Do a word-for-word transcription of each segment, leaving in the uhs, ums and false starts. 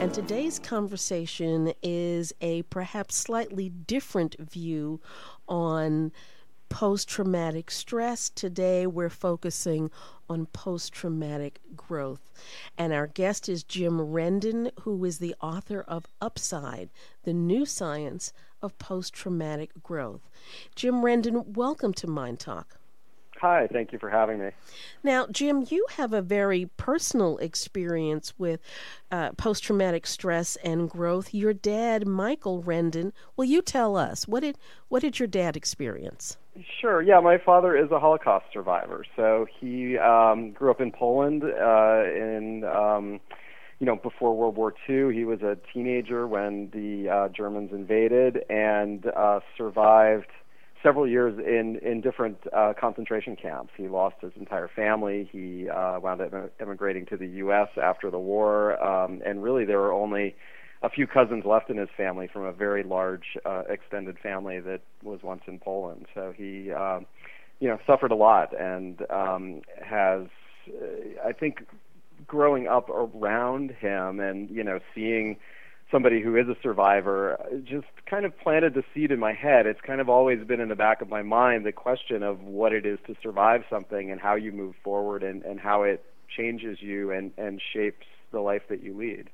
And today's conversation is a perhaps slightly different view on post-traumatic stress. Today we're focusing on post-traumatic growth. And our guest is Jim Rendon, who is the author of Upside, the New Science of Post-Traumatic Growth. Jim Rendon, welcome to Mind Talk. Hi, thank you for having me. Now, Jim, you have a very personal experience with uh, post-traumatic stress and growth. Your dad, Michael Rendon, will you tell us, what did what did your dad experience? Sure, yeah, my father is a Holocaust survivor. So he um, grew up in Poland uh, in, um, you know, before World War Two. He was a teenager when the uh, Germans invaded and uh, survived several years in, in different uh, concentration camps. He lost his entire family. He uh, wound up emigrating to the U S after the war, um, and really there were only a few cousins left in his family from a very large uh, extended family that was once in Poland. So he, uh, you know, suffered a lot and um, has, uh, I think, growing up around him and, you know, seeing somebody who is a survivor just kind of planted the seed in my head. It's kind of always been in the back of my mind, the question of what it is to survive something and how you move forward and, and how it changes you and, and shapes the life that you lead.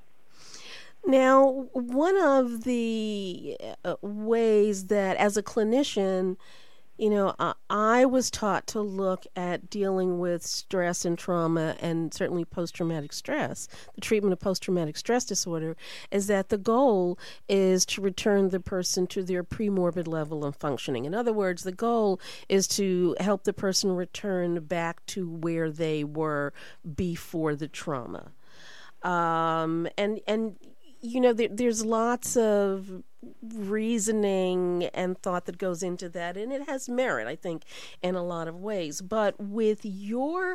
Now, one of the uh, ways that as a clinician, you know, I, I was taught to look at dealing with stress and trauma and certainly post-traumatic stress, the treatment of post-traumatic stress disorder, is that the goal is to return the person to their pre-morbid level of functioning. In other words, the goal is to help the person return back to where they were before the trauma. Um, and, and, you know, there, there's lots of reasoning and thought that goes into that, and it has merit, I think, in a lot of ways. But with your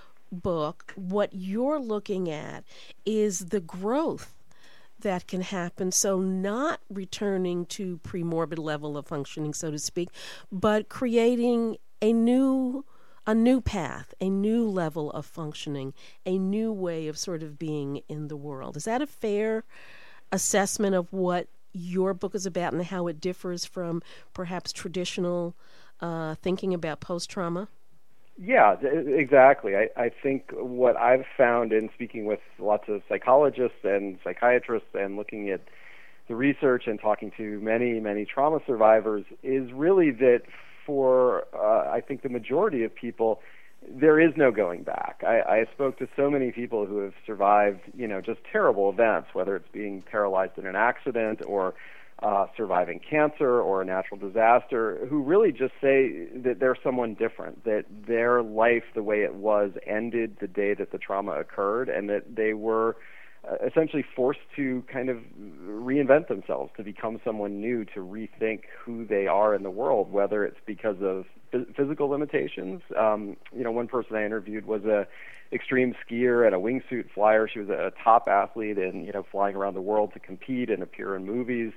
book, what you're looking at is the growth that can happen. So not returning to pre-morbid level of functioning, so to speak, but creating a new a new path, a new level of functioning, a new way of sort of being in the world. Is that a fair assessment of what your book is about and how it differs from perhaps traditional uh, thinking about post-trauma? Yeah, exactly. I, I think what I've found in speaking with lots of psychologists and psychiatrists and looking at the research and talking to many, many trauma survivors is really that for, uh, I think, the majority of people, there is no going back. I, I spoke to so many people who have survived, you know, just terrible events, whether it's being paralyzed in an accident or uh, surviving cancer or a natural disaster, who really just say that they're someone different, that their life, the way it was, ended the day that the trauma occurred, and that they were uh, essentially forced to kind of reinvent themselves, to become someone new, to rethink who they are in the world, whether it's because of physical limitations. Um, you know, one person I interviewed was a extreme skier and a wingsuit flyer. She was a top athlete and, you know, flying around the world to compete and appear in movies.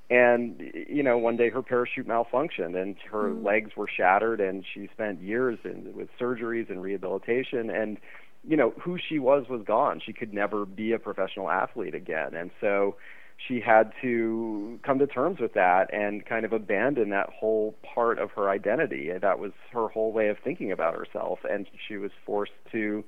And, you know, one day her parachute malfunctioned and her mm. legs were shattered, and she spent years in, with surgeries and rehabilitation. And, you know, who she was was gone. She could never be a professional athlete again. And so she had to come to terms with that and kind of abandon that whole part of her identity. And that was her whole way of thinking about herself. And she was forced to,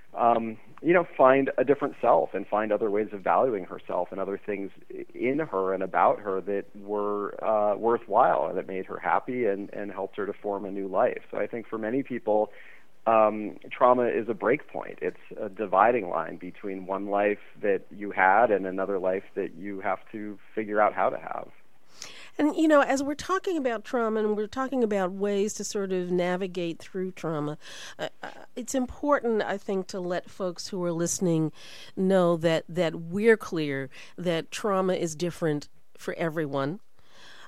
um, you know, find a different self and find other ways of valuing herself and other things in her and about her that were uh, worthwhile and that made her happy and, and helped her to form a new life. So I think for many people, Um, trauma is a break point. It's a dividing line between one life that you had and another life that you have to figure out how to have. And, you know, as we're talking about trauma and we're talking about ways to sort of navigate through trauma, uh, it's important, I think, to let folks who are listening know that, that we're clear that trauma is different for everyone.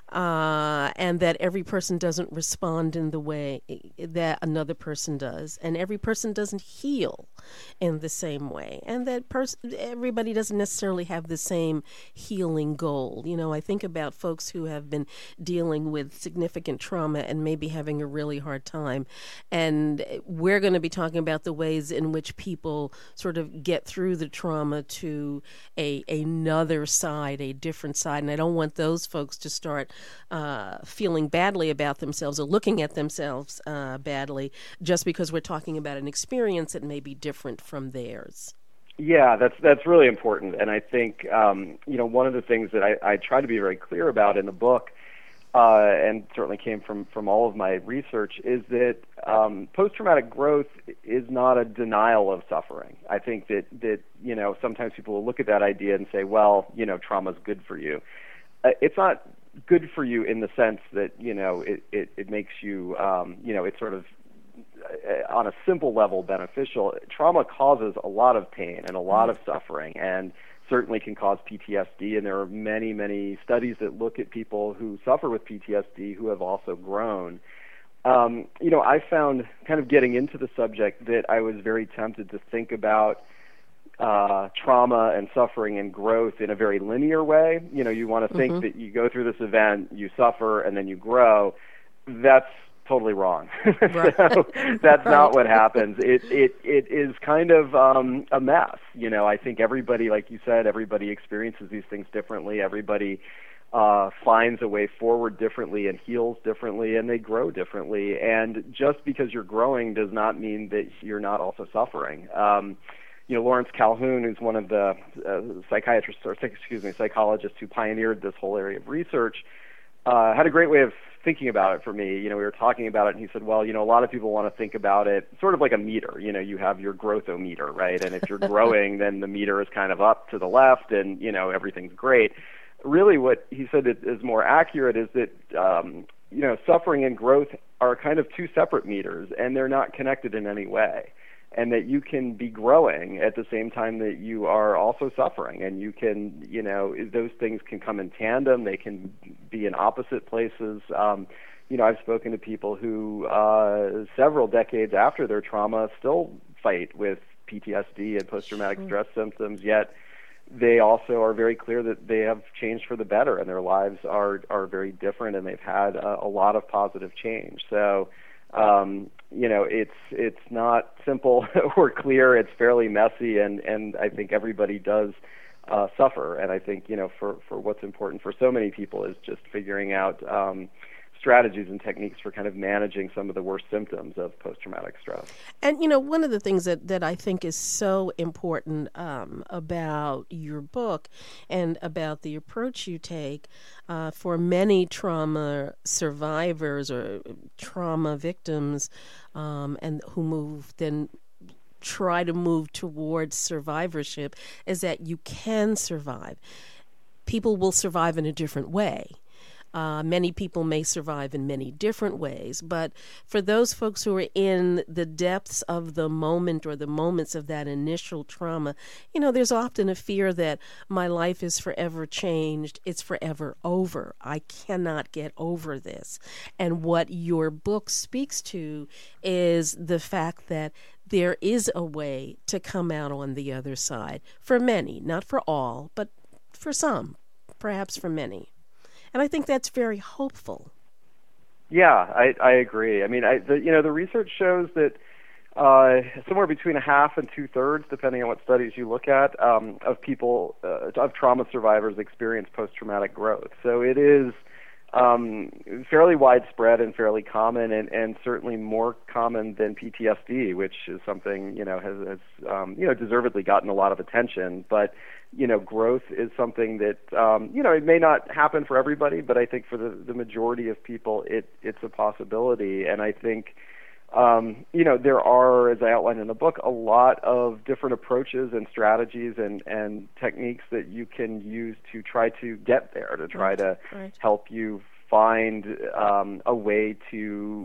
uh, and that every person doesn't respond in the way that another person does, and every person doesn't heal in the same way, and that pers- everybody doesn't necessarily have the same healing goal. You know, I think about folks who have been dealing with significant trauma and maybe having a really hard time, and we're going to be talking about the ways in which people sort of get through the trauma to a another side, a different side, and I don't want those folks to start uh, feeling badly about themselves or looking at themselves uh, badly just because we're talking about an experience that may be different from theirs. Yeah, that's that's really important, and I think um, you know one of the things that I, I try to be very clear about in the book, uh, and certainly came from from all of my research, is that um, post-traumatic growth is not a denial of suffering. I think that that you know sometimes people will look at that idea and say, well, you know, trauma is good for you. Uh, it's not good for you in the sense that you know it it, it makes you um, you know it's sort of uh, on a simple level beneficial. Trauma causes a lot of pain and a lot of suffering, and certainly can cause P T S D. And there are many many studies that look at people who suffer with P T S D who have also grown. Um, you know, I found kind of getting into the subject that I was very tempted to think about Uh, trauma and suffering and growth in a very linear way. You know, you want to think mm-hmm. that you go through this event, you suffer, and then you grow. That's totally wrong. Right. So that's right. not what happens. It it it is kind of um, a mess. You know, I think everybody, like you said, everybody experiences these things differently. Everybody uh, finds a way forward differently and heals differently, and they grow differently. And just because you're growing does not mean that you're not also suffering. Um, You know, Lawrence Calhoun, who's one of the uh, psychiatrists, or excuse me, psychologists who pioneered this whole area of research, uh, had a great way of thinking about it for me. You know, we were talking about it, and he said, well, you know, a lot of people want to think about it sort of like a meter. You know, you have your growthometer, right? And if you're growing, then the meter is kind of up to the left, and, you know, everything's great. Really what he said is more accurate is that, um, you know, suffering and growth are kind of two separate meters, and they're not connected in any way. And that you can be growing at the same time that you are also suffering. And you can, you know, those things can come in tandem. They can be in opposite places. Um, you know, I've spoken to people who uh, several decades after their trauma still fight with P T S D and post-traumatic mm-hmm. stress symptoms, yet they also are very clear that they have changed for the better, and their lives are, are very different, and they've had a, a lot of positive change. So, Um, you know, it's it's not simple or clear. It's fairly messy, and, and I think everybody does uh, suffer. And I think, you know, for, for what's important for so many people is just figuring out um, strategies and techniques for kind of managing some of the worst symptoms of post-traumatic stress. And, you know, one of the things that, that I think is so important um, about your book and about the approach you take uh, for many trauma survivors or trauma victims um, and who move then try to move towards survivorship is that you can survive. People will survive in a different way. Uh, many people may survive in many different ways, but for those folks who are in the depths of the moment or the moments of that initial trauma, you know, there's often a fear that my life is forever changed, it's forever over, I cannot get over this. And what your book speaks to is the fact that there is a way to come out on the other side, for many, not for all, but for some, perhaps for many. And I think that's very hopeful. Yeah, I, I agree. I mean, I, the, you know, the research shows that uh, somewhere between a half and two-thirds, depending on what studies you look at, um, of people, uh, of trauma survivors experience post-traumatic growth. So it is um, fairly widespread and fairly common, and, and certainly more common than P T S D, which is something, you know, has, has um, you know, deservedly gotten a lot of attention. But you know, growth is something that, um, you know, it may not happen for everybody, but I think for the, the majority of people, it, it's a possibility. And I think, um, you know, there are, as I outlined in the book, a lot of different approaches and strategies and, and techniques that you can use to try to get there, to try to right. help you find um, a way to,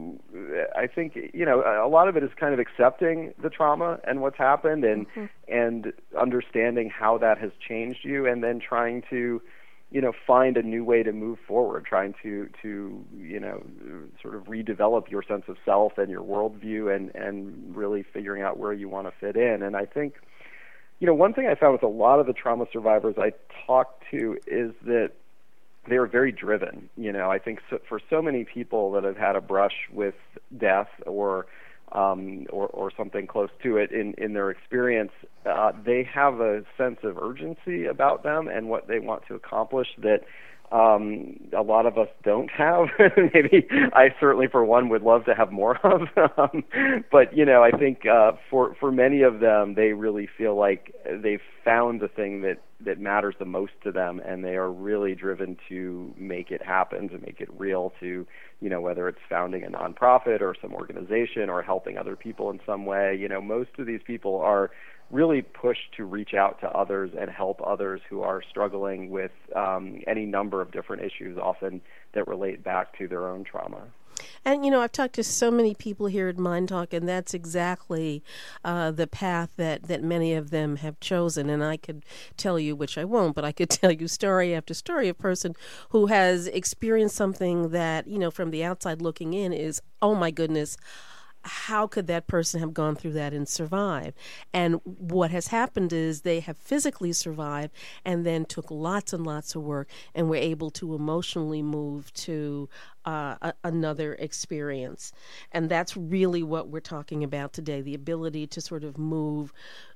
I think, you know, a lot of it is kind of accepting the trauma and what's happened and mm-hmm. and understanding how that has changed you, and then trying to, you know, find a new way to move forward, trying to, to you know, sort of redevelop your sense of self and your worldview, and, and really figuring out where you want to fit in. And I think, you know, one thing I found with a lot of the trauma survivors I talked to is that they were very driven. You know, I think so, for so many people that have had a brush with death or Um, or, or something close to it in, in their experience, uh, they have a sense of urgency about them and what they want to accomplish that um, a lot of us don't have. Maybe I certainly, for one, would love to have more of. um, but, you know, I think uh, for, for many of them, they really feel like they've found the thing that, that matters the most to them, and they are really driven to make it happen, to make it real, to, you know, whether it's founding a nonprofit or some organization or helping other people in some way. You know, most of these people are really pushed to reach out to others and help others who are struggling with um, any number of different issues, often that relate back to their own trauma. And, you know, I've talked to so many people here at Mind Talk, and that's exactly uh, the path that, that many of them have chosen. And I could tell you, which I won't, but I could tell you story after story of a person who has experienced something that, you know, from the outside looking in is, oh, my goodness, how could that person have gone through that and survived? And what has happened is they have physically survived and then took lots and lots of work and were able to emotionally move to uh, a, another experience. And that's really what we're talking about today, the ability to sort of move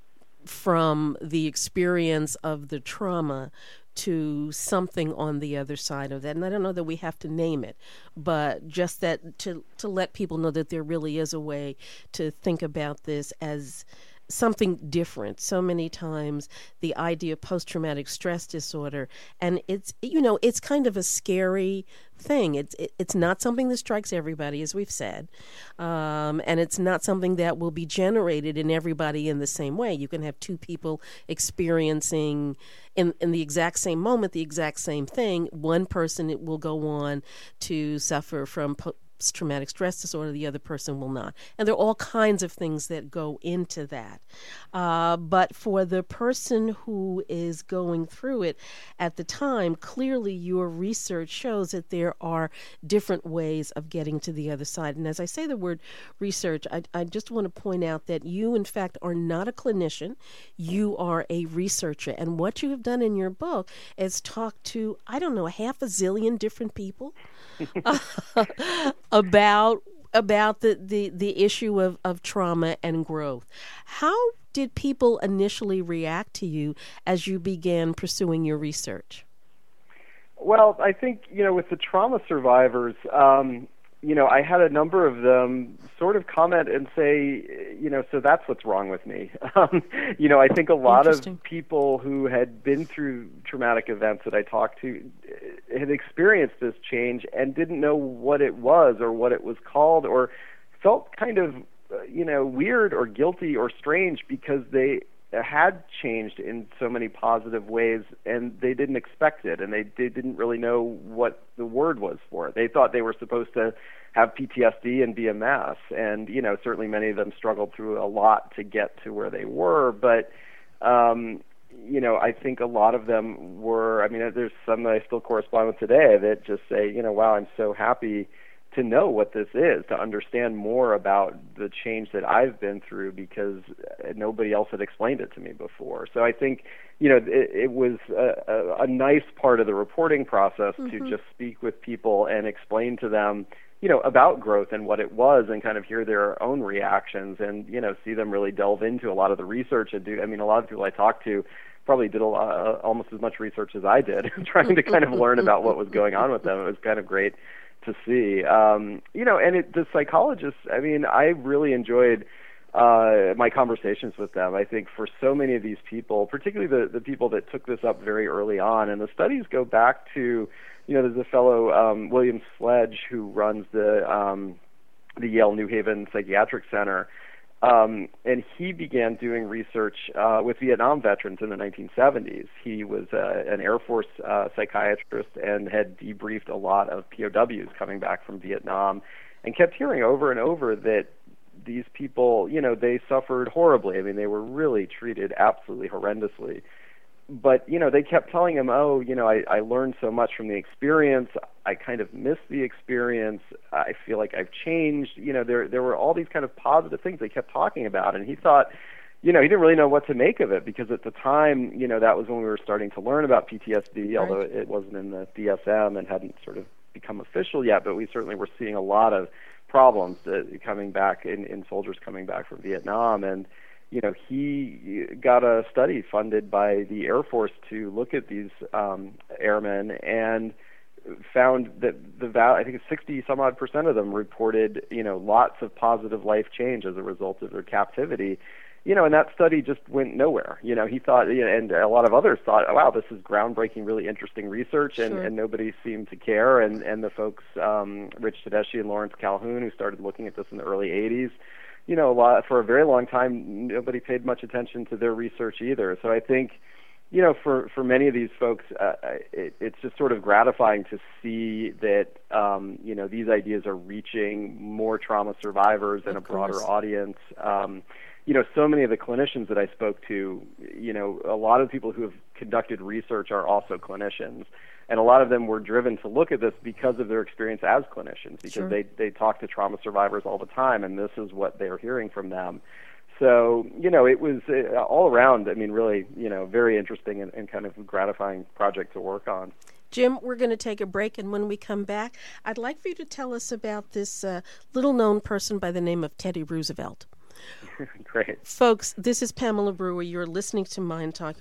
from the experience of the trauma to something on the other side of that. And I don't know that we have to name it, but just that to to let people know that there really is a way to think about this as something different. So many times the idea of post-traumatic stress disorder, and it's, you know, it's kind of a scary thing. It's it, it's not something that strikes everybody, as we've said, um, and it's not something that will be generated in everybody in the same way. You can have two people experiencing in, in the exact same moment the exact same thing. One person it will go on to suffer from po- traumatic stress disorder, the other person will not. And there are all kinds of things that go into that. Uh, but for the person who is going through it at the time, clearly your research shows that there are different ways of getting to the other side. And as I say the word research, I, I just want to point out that you, in fact, are not a clinician. You are a researcher. And what you have done in your book is talk to, I don't know, half a zillion different people about about the, the, the issue of, of trauma and growth. How did people initially react to you as you began pursuing your research? Well, I think, you know, with the trauma survivors, um, you know, I had a number of them sort of comment and say, you know, so that's what's wrong with me. Um, you know, I think a lot of people who had been through traumatic events that I talked to had experienced this change and didn't know what it was or what it was called, or felt kind of, uh, you know, weird or guilty or strange because they had changed in so many positive ways and they didn't expect it, and they, they didn't really know what the word was for it. They thought they were supposed to have P T S D and be a mess, and, you know, certainly many of them struggled through a lot to get to where they were, but um, you know, I think a lot of them were, I mean, there's some that I still correspond with today that just say, you know, wow, I'm so happy to know what this is, to understand more about the change that I've been through, because nobody else had explained it to me before. So I think, you know, it, it was a, a, a nice part of the reporting process mm-hmm. to just speak with people and explain to them, you know, about growth and what it was, and kind of hear their own reactions and, you know, see them really delve into a lot of the research and do, I mean, a lot of people I talked to probably did a lot, uh, almost as much research as I did, trying to kind of learn about what was going on with them. It was kind of great to see. Um, you know, and it, the psychologists, I mean, I really enjoyed uh, my conversations with them. I think for so many of these people, particularly the, the people that took this up very early on, and the studies go back to, you know, there's a fellow, um, William Sledge, who runs the um, the Yale New Haven Psychiatric Center, um, and he began doing research uh, with Vietnam veterans in the nineteen seventies. He was uh, an Air Force uh, psychiatrist and had debriefed a lot of P O Ws coming back from Vietnam, and kept hearing over and over that these people, you know, they suffered horribly. I mean, they were really treated absolutely horrendously. but, you know, they kept telling him, oh, you know, I, I learned so much from the experience. I kind of missed the experience. I feel like I've changed. You know, there there were all these kind of positive things they kept talking about. And he thought, you know, he didn't really know what to make of it, because at the time, you know, that was when we were starting to learn about P T S D, right. although it wasn't in the D S M and hadn't sort of become official yet, but we certainly were seeing a lot of problems uh, coming back in, in soldiers coming back from Vietnam. And, you know, he got a study funded by the Air Force to look at these um, airmen, and found that the val- I think it's sixty some odd percent of them reported, you know, lots of positive life change as a result of their captivity. You know, and that study just went nowhere. You know, he thought, you know, and a lot of others thought, oh, wow, this is groundbreaking, really interesting research, and, Sure. and nobody seemed to care. And, and the folks, um, Rich Tedeschi and Lawrence Calhoun, who started looking at this in the early eighties, you know, a lot, for a very long time, nobody paid much attention to their research either. So I think, you know, for, for many of these folks, uh, it, it's just sort of gratifying to see that, um, you know, these ideas are reaching more trauma survivors and Of a broader course. audience. Um, you know, so many of the clinicians that I spoke to, you know, a lot of people who have conducted research are also clinicians. And a lot of them were driven to look at this because of their experience as clinicians, because Sure. they, they talk to trauma survivors all the time, and this is what they're hearing from them. So, you know, it was uh, all around, I mean, really, you know, very interesting and, and kind of gratifying project to work on. Jim, we're going to take a break, and when we come back, I'd like for you to tell us about this uh, little-known person by the name of Teddy Roosevelt. Great. Folks, this is Pamela Brewer. You're listening to Mind Talk.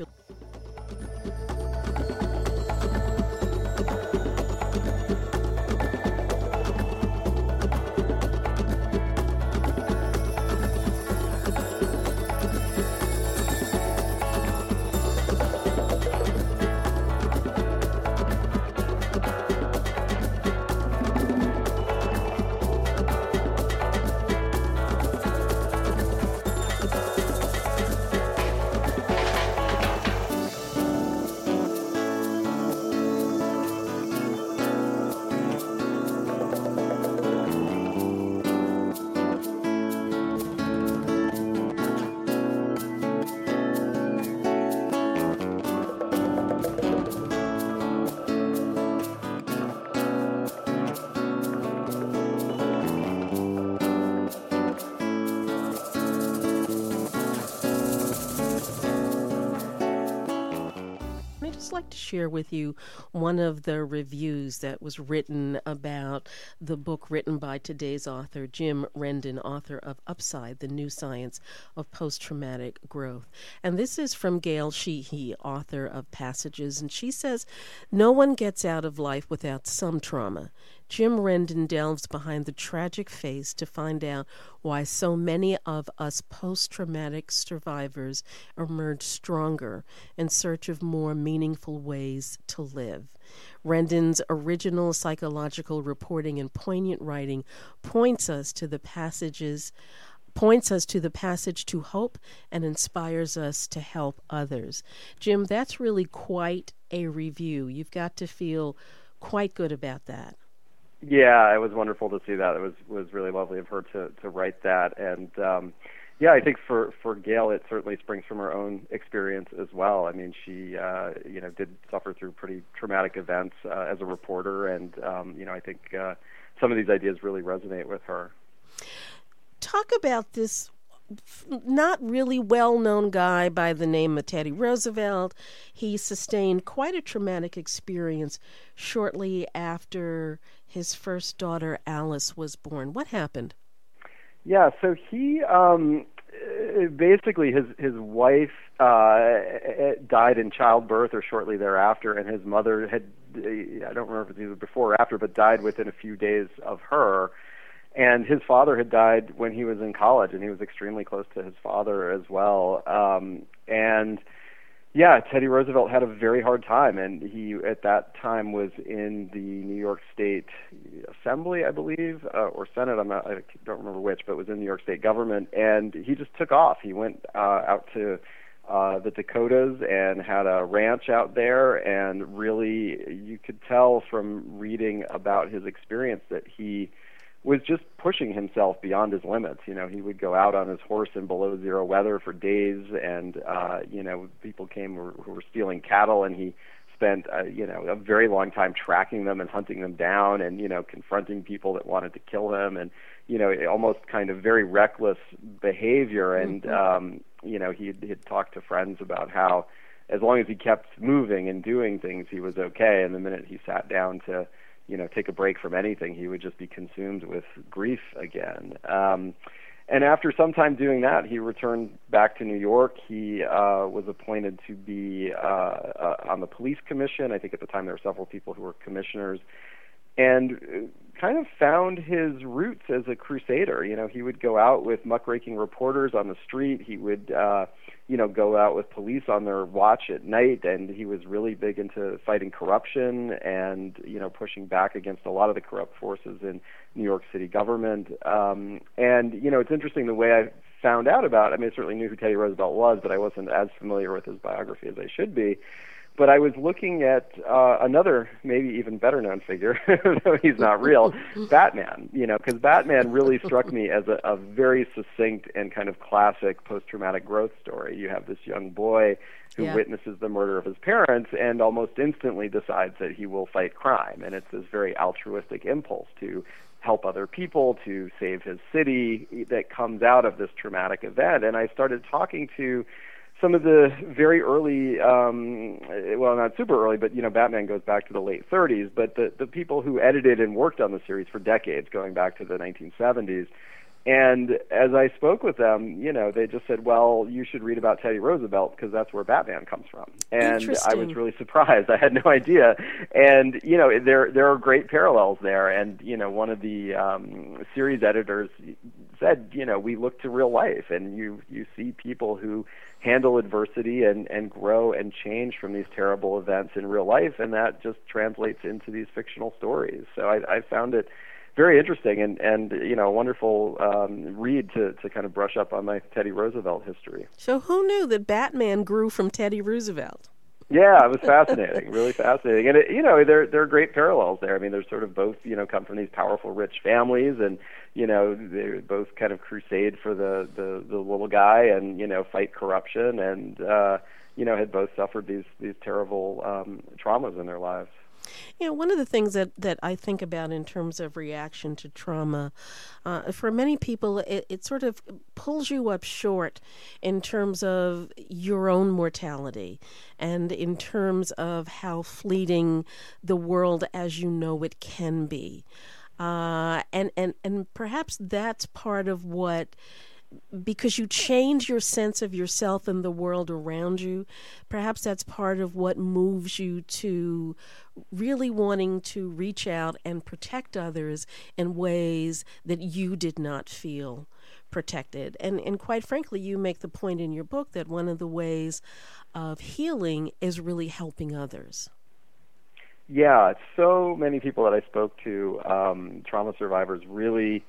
I'd like to share with you one of the reviews that was written about the book written by today's author, Jim Rendon, author of Upside, The New Science of Post-Traumatic Growth. And this is from Gail Sheehy, author of Passages, and she says, "No one gets out of life without some trauma. Jim Rendon delves behind the tragic face to find out why so many of us post-traumatic survivors emerge stronger in search of more meaningful ways to live." Rendon's original psychological reporting and poignant writing points us to the passages points us to the passage to hope and inspires us to help others. Jim, that's really quite a review. You've got to feel quite good about that. Yeah, it was wonderful to see that. It was was really lovely of her to, to write that. And, um, yeah, I think for, for Gail, it certainly springs from her own experience as well. I mean, she, uh, you know, did suffer through pretty traumatic events uh, as a reporter. And, um, you know, I think uh, some of these ideas really resonate with her. Talk about this not really well-known guy by the name of Teddy Roosevelt. He sustained quite a traumatic experience shortly after his first daughter, Alice, was born. What happened? Yeah, so he, um, basically his, his wife uh, died in childbirth or shortly thereafter, and his mother had, I don't remember if it was either before or after, but died within a few days of her. And his father had died when he was in college, and he was extremely close to his father as well. Um, and, yeah, Teddy Roosevelt had a very hard time, and he, at that time, was in the New York State Assembly, I believe, uh, or Senate, I'm not, I don't remember which, but was in the New York State government, and he just took off. He went uh, out to uh, the Dakotas and had a ranch out there, and really, you could tell from reading about his experience that he was just pushing himself beyond his limits. You know, he would go out on his horse in below zero weather for days, and uh, you know, people came who, who were stealing cattle, and he spent uh, you know a very long time tracking them and hunting them down, and you know, confronting people that wanted to kill him, and you know, almost kind of very reckless behavior. And mm-hmm. um, you know, he had talked to friends about how as long as he kept moving and doing things, he was okay, and the minute he sat down to you know, take a break from anything, he would just be consumed with grief again. Um, and after some time doing that, he returned back to New York. He uh, was appointed to be uh, uh, on the police commission. I think at the time there were several people who were commissioners, and kind of found his roots as a crusader. You know, he would go out with muckraking reporters on the street. He would, uh, you know, go out with police on their watch at night, and he was really big into fighting corruption and, you know, pushing back against a lot of the corrupt forces in New York City government. Um, and, you know, it's interesting the way I found out about, I mean, I certainly knew who Teddy Roosevelt was, but I wasn't as familiar with his biography as I should be. But I was looking at uh, another, maybe even better known figure, though he's not real, Batman. You know, because Batman really struck me as a, a very succinct and kind of classic post-traumatic growth story. You have this young boy who yeah. witnesses the murder of his parents and almost instantly decides that he will fight crime. And it's this very altruistic impulse to help other people, to save his city, that comes out of this traumatic event. And I started talking to some of the very early, um, well, not super early, but, you know, Batman goes back to the late thirties, but the, the people who edited and worked on the series for decades, going back to the nineteen seventies. And as I spoke with them, you know, they just said, well, you should read about Teddy Roosevelt because that's where Batman comes from. And I was really surprised. I had no idea. And, you know, there there are great parallels there. And, you know, one of the um, series editors said, you know, we look to real life, and you, you see people who handle adversity and, and grow and change from these terrible events in real life, and that just translates into these fictional stories. So I, I found it very interesting and, and you know, a wonderful um, read to, to kind of brush up on my Teddy Roosevelt history. So who knew that Batman grew from Teddy Roosevelt? Yeah, it was fascinating, really fascinating. And, it, you know, there there are great parallels there. I mean, there's sort of both, you know, come from these powerful, rich families, and, you know, they both kind of crusade for the, the, the little guy and, you know, fight corruption and, uh, you know, had both suffered these, these terrible um, traumas in their lives. You know, one of the things that, that I think about in terms of reaction to trauma, uh, for many people, it, it sort of pulls you up short in terms of your own mortality and in terms of how fleeting the world as you know it can be. Uh, and, and, and perhaps that's part of what, because you change your sense of yourself and the world around you, perhaps that's part of what moves you to really wanting to reach out and protect others in ways that you did not feel protected. And and quite frankly, you make the point in your book that one of the ways of healing is really helping others. Yeah, so many people that I spoke to, um, trauma survivors, really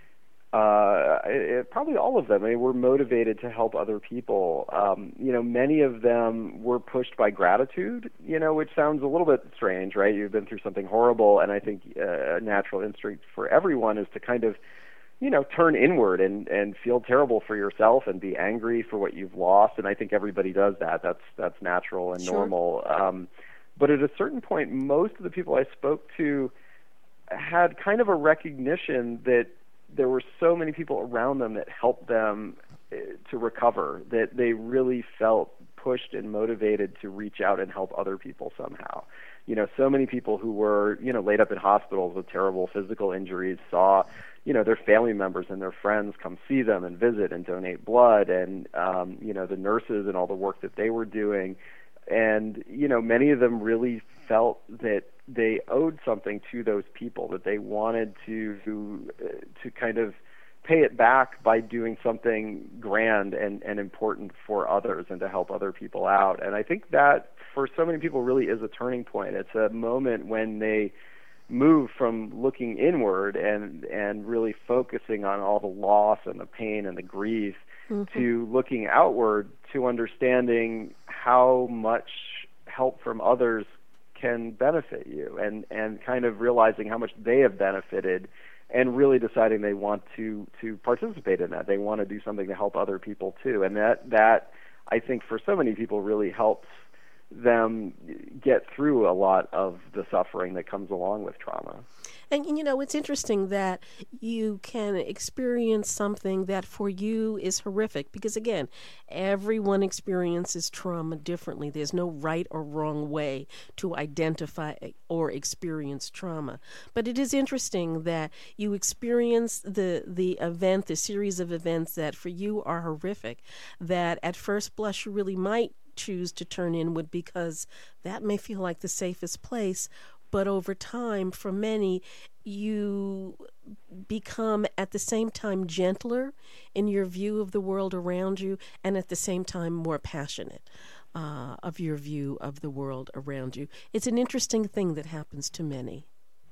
Uh, it, probably all of them, I mean, were motivated to help other people. Um, you know, many of them were pushed by gratitude, you know, which sounds a little bit strange, right? You've been through something horrible, and I think uh, a natural instinct for everyone is to kind of, you know, turn inward and, and feel terrible for yourself and be angry for what you've lost, and I think everybody does that. That's, that's natural and sure. normal. Um, but at a certain point, most of the people I spoke to had kind of a recognition that there were so many people around them that helped them uh, to recover, that they really felt pushed and motivated to reach out and help other people somehow. You know, so many people who were, you know, laid up in hospitals with terrible physical injuries saw, you know, their family members and their friends come see them and visit and donate blood, and, um, you know, the nurses and all the work that they were doing. And, you know, many of them really felt that they owed something to those people, that they wanted to to, uh, to kind of pay it back by doing something grand and, and important for others and to help other people out. And I think that for so many people really is a turning point. It's a moment when they move from looking inward and and really focusing on all the loss and the pain and the grief mm-hmm. to looking outward, to understanding how much help from others can benefit you, and, and kind of realizing how much they have benefited and really deciding they want to to participate in that. They want to do something to help other people too, and that that I think for so many people really helps them get through a lot of the suffering that comes along with trauma. And, you know, it's interesting that you can experience something that for you is horrific because, again, everyone experiences trauma differently. There's no right or wrong way to identify or experience trauma. But it is interesting that you experience the, the event, the series of events that for you are horrific, that at first blush you really might choose to turn inward because that may feel like the safest place. But over time, for many, you become at the same time gentler in your view of the world around you and at the same time more passionate uh, of your view of the world around you. It's an interesting thing that happens to many.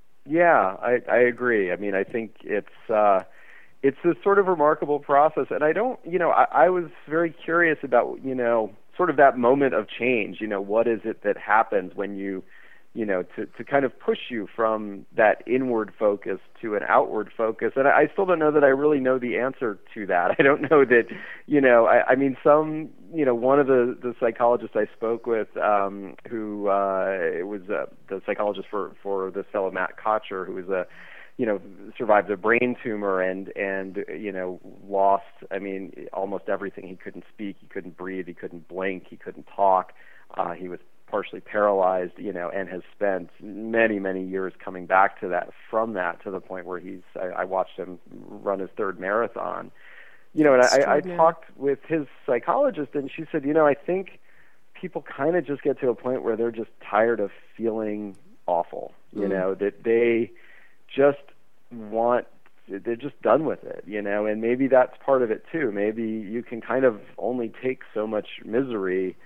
Yeah, I, I agree. I mean, I think it's uh, it's a sort of remarkable process. And I don't, you know, I, I was very curious about, you know, sort of that moment of change. You know, what is it that happens when you you know, to, to kind of push you from that inward focus to an outward focus. And I, I still don't know that I really know the answer to that. I don't know that, you know, I, I mean, some, you know, one of the, the psychologists I spoke with, um, who uh, was uh, the psychologist for, for this fellow, Matt Kocher, who was a, you know, survived a brain tumor and, and, you know, lost, I mean, almost everything. He couldn't speak, he couldn't breathe, he couldn't blink, he couldn't talk. Uh, he was partially paralyzed, you know, and has spent many, many years coming back to that, from that to the point where he's, I, I watched him run his third marathon. You know, and I, I talked with his psychologist, and she said, you know, I think people kind of just get to a point where they're just tired of feeling awful, you mm. know, that they just want, they're just done with it, you know, and maybe that's part of it too. Maybe you can kind of only take so much misery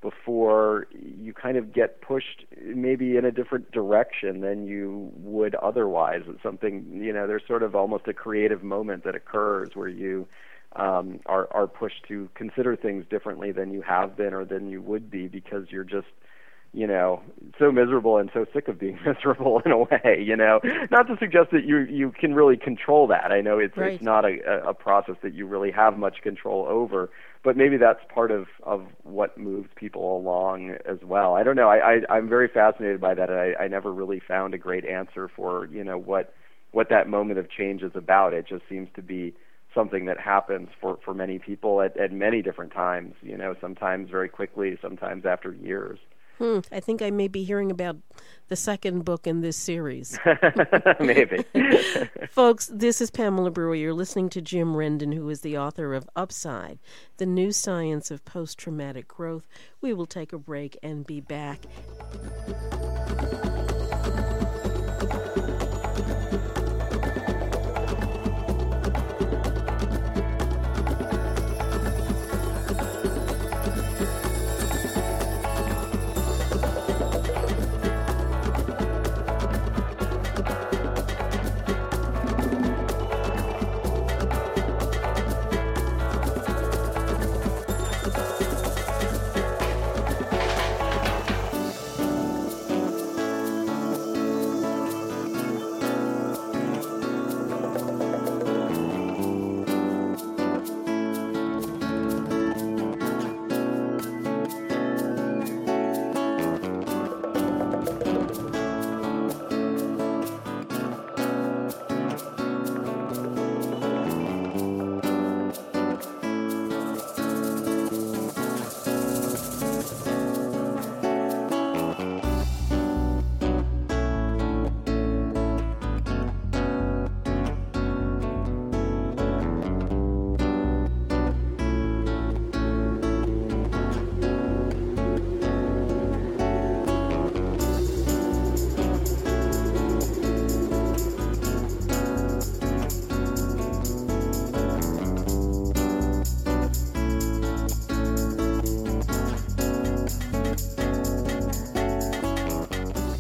before you kind of get pushed maybe in a different direction than you would otherwise. It's something, you know, there's sort of almost a creative moment that occurs where you um, are, are pushed to consider things differently than you have been or than you would be because you're just, you know, so miserable and so sick of being miserable in a way, you know. Not to suggest that you you can really control that. I know it's, right. it's not a, a process that you really have much control over, but maybe that's part of, of what moves people along as well. I don't know. I, I, I'm very fascinated by that. I, I never really found a great answer for, you know, what what that moment of change is about. It just seems to be something that happens for, for many people at, at many different times, you know, sometimes very quickly, sometimes after years. Hmm, I think I may be hearing about the second book in this series. Maybe. Folks, this is Pamela Brewer. You're listening to Jim Rendon, who is the author of Upside, The New Science of Post-Traumatic Growth. We will take a break and be back.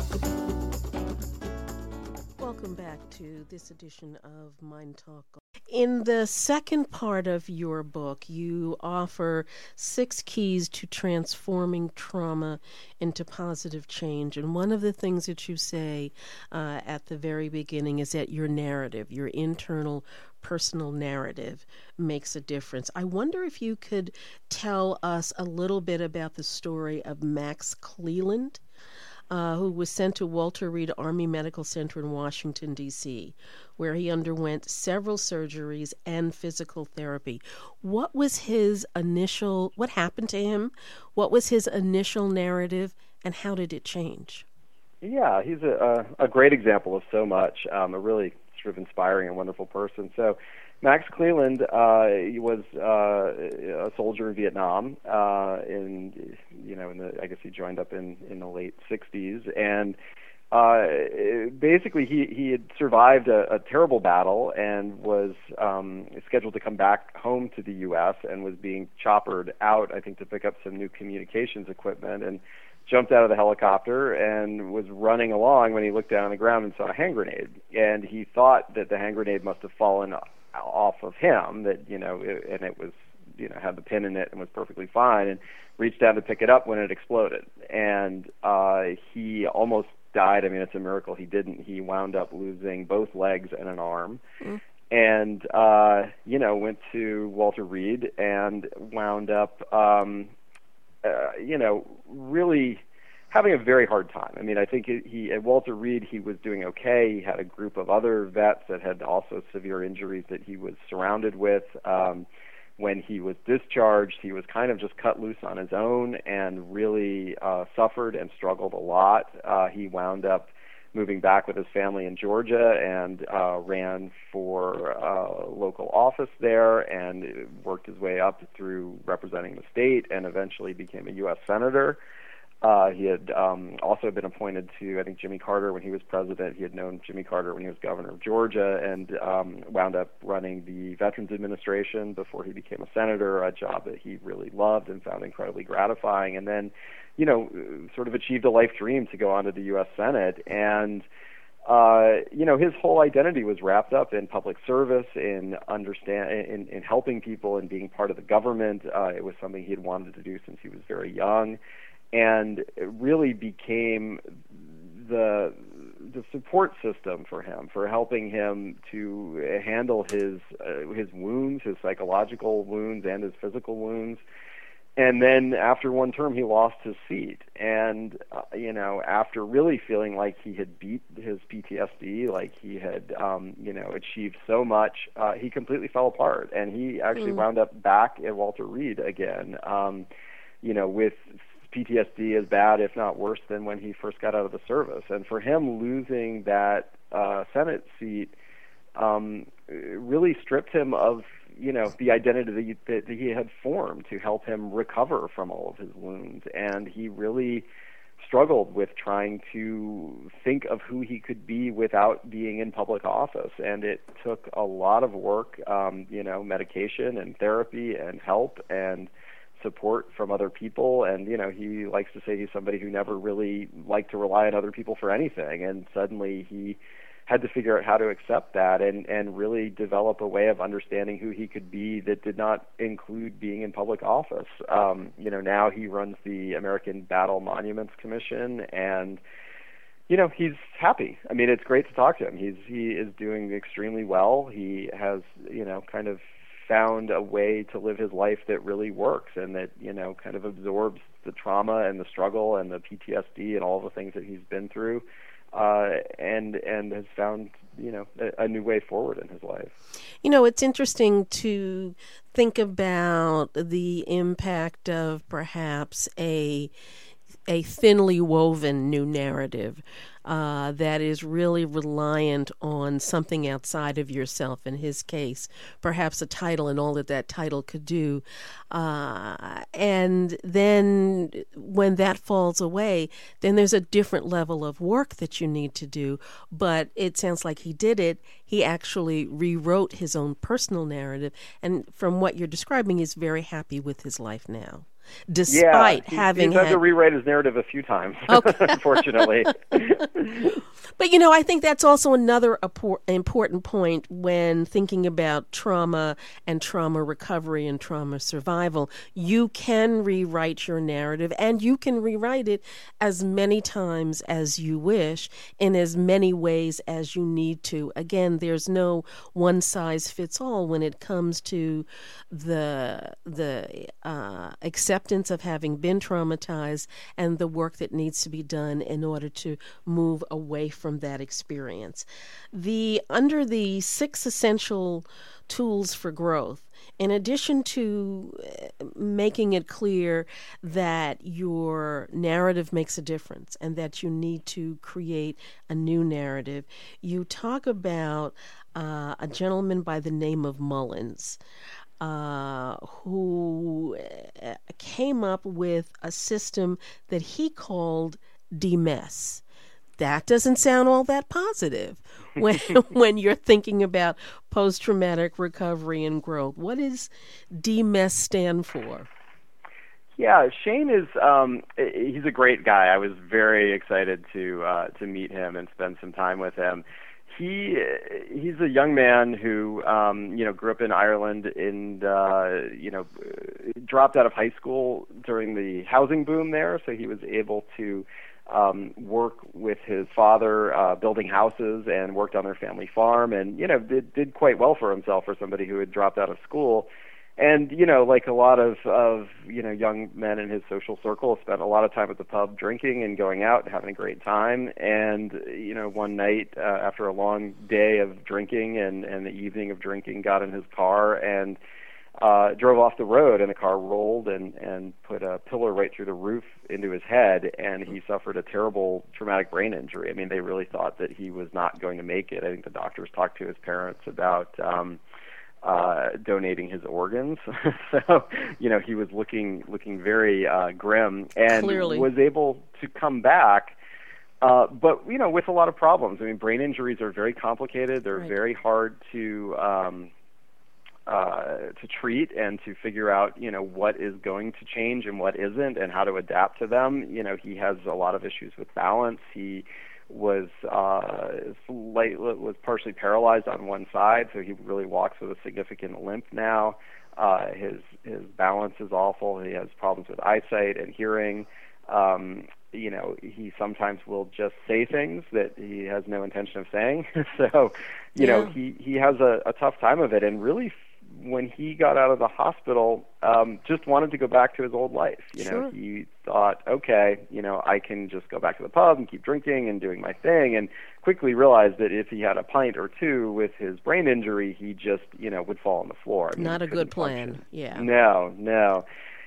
This edition of Mind Talk. in the second part of your book, you offer six keys to transforming trauma into positive change. And one of the things that you say uh, at the very beginning is that your narrative, your internal personal narrative, makes a difference. I wonder if you could tell us a little bit about the story of Max Cleland, Uh, who was sent to Walter Reed Army Medical Center in Washington, D C, where he underwent several surgeries and physical therapy. What was his initial, what happened to him? What was his initial narrative, and how did it change? Yeah, he's a, a, a great example of so much, um, a really sort of inspiring and wonderful person. So Max Cleland, uh, he was uh, a soldier in Vietnam. Uh, in you know, in the I guess he joined up in, in the late sixties, and uh, basically he he had survived a, a terrible battle and was um, scheduled to come back home to the U S and was being choppered out, I think, to pick up some new communications equipment, and jumped out of the helicopter and was running along when he looked down on the ground and saw a hand grenade, and he thought that the hand grenade must have fallen off of him, that, you know, it, and it was, you know, had the pin in it and was perfectly fine, and reached down to pick it up when it exploded. And uh, he almost died. I mean, it's a miracle he didn't. He wound up losing both legs and an arm. Mm. And, uh, you know, went to Walter Reed and wound up, um, uh, you know, really having a very hard time. I mean, I think he at Walter Reed, he was doing okay. He had a group of other vets that had also severe injuries that he was surrounded with. Um, when he was discharged, he was kind of just cut loose on his own and really uh, suffered and struggled a lot. Uh, he wound up moving back with his family in Georgia and uh, ran for uh, local office there and worked his way up through representing the state and eventually became a U S senator. Uh, he had um, also been appointed to, I think, Jimmy Carter when he was president. He had known Jimmy Carter when he was governor of Georgia, and um, wound up running the Veterans Administration before he became a senator, a job that he really loved and found incredibly gratifying. And then, you know, sort of achieved a life dream to go on to the U S Senate. And, uh, you know, his whole identity was wrapped up in public service, in understand, in, in helping people and being part of the government. Uh, it was something he had wanted to do since he was very young. And it really became the the support system for him, for helping him to handle his uh, his wounds, his psychological wounds and his physical wounds. And then after one term, he lost his seat. And, uh, you know, after really feeling like he had beat his P T S D, like he had, um, you know, achieved so much, uh, he completely fell apart. And he actually mm. wound up back at Walter Reed again, um, you know, with P T S D as bad, if not worse, than when he first got out of the service. And for him, losing that uh, Senate seat um, really stripped him of, you know, the identity that he had formed to help him recover from all of his wounds. And he really struggled with trying to think of who he could be without being in public office. And it took a lot of work, um, you know, medication and therapy and help and support from other people. And, you know, he likes to say he's somebody who never really liked to rely on other people for anything. And suddenly he had to figure out how to accept that and, and really develop a way of understanding who he could be that did not include being in public office. Um, you know, now he runs the American Battle Monuments Commission, and, you know, he's happy. I mean, it's great to talk to him. He's, he is doing extremely well. He has, you know, kind of found a way to live his life that really works and that, you know, kind of absorbs the trauma and the struggle and the P T S D and all the things that he's been through, uh, and and has found, you know, a, a new way forward in his life. You know, it's interesting to think about the impact of perhaps a a thinly woven new narrative uh, that is really reliant on something outside of yourself. In his case, perhaps a title and all that that title could do. Uh, and then when that falls away, then there's a different level of work that you need to do. But it sounds like he did it. He actually rewrote his own personal narrative. And from what you're describing, he's very happy with his life now, despite yeah, he, having he's had had to rewrite his narrative a few times, okay. Unfortunately. But, you know, I think that's also another important point when thinking about trauma and trauma recovery and trauma survival. You can rewrite your narrative, and you can rewrite it as many times as you wish in as many ways as you need to. Again, there's no one size fits all when it comes to the the uh, acceptance of having been traumatized and the work that needs to be done in order to move away from that experience. The under the six essential tools for growth, in addition to making it clear that your narrative makes a difference and that you need to create a new narrative, you talk about uh, a gentleman by the name of Mullins, Uh, who came up with a system that he called D M E S. That doesn't sound all that positive when when you're thinking about post-traumatic recovery and growth. What does D M E S stand for? Yeah, Shane is um, he's a great guy. I was very excited to uh, to meet him and spend some time with him. He he's a young man who um, you know grew up in Ireland and uh, you know dropped out of high school during the housing boom there, so he was able to um, work with his father uh, building houses and worked on their family farm, and you know did did quite well for himself for somebody who had dropped out of school. And, you know, like a lot of, of, you know, young men in his social circle, spent a lot of time at the pub drinking and going out and having a great time. And, you know, one night uh, after a long day of drinking and, and the evening of drinking, got in his car and uh, drove off the road, and the car rolled and, and put a pillar right through the roof into his head, and he suffered a terrible traumatic brain injury. I mean, they really thought that he was not going to make it. I think the doctors talked to his parents about um, Uh, donating his organs. So, you know, he was looking looking very uh, grim, and Clearly was able to come back, uh, but, you know, with a lot of problems. I mean, brain injuries are very complicated. They're right. very hard to um, uh, to treat and to figure out, you know, what is going to change and what isn't and how to adapt to them. You know, he has a lot of issues with balance. He was uh, slight, was partially paralyzed on one side, so he really walks with a significant limp now. Uh, his his balance is awful. He has problems with eyesight and hearing. Um, you know, he sometimes will just say things that he has no intention of saying. So, you yeah. know, he, he has a, a tough time of it, and really when he got out of the hospital, um, just wanted to go back to his old life. You sure. know, he thought, okay, you know, I can just go back to the pub and keep drinking and doing my thing, and quickly realized that if he had a pint or two with his brain injury, he just, you know, would fall on the floor. I mean, Not a good plan. Function. Yeah. No, no.